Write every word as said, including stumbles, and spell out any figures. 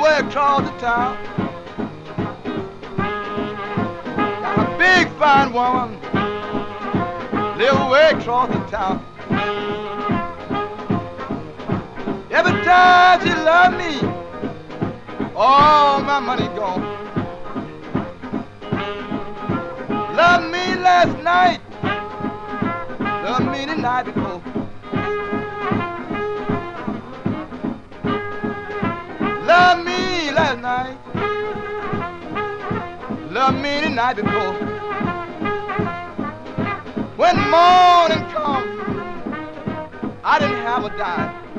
way across the town. Got a big fine woman, live way across the town. Every time she loved me, all my money gone. Loved me last night, loved me the night before. Loved me last night, loved me the night before. When morning come, I didn't have a dime.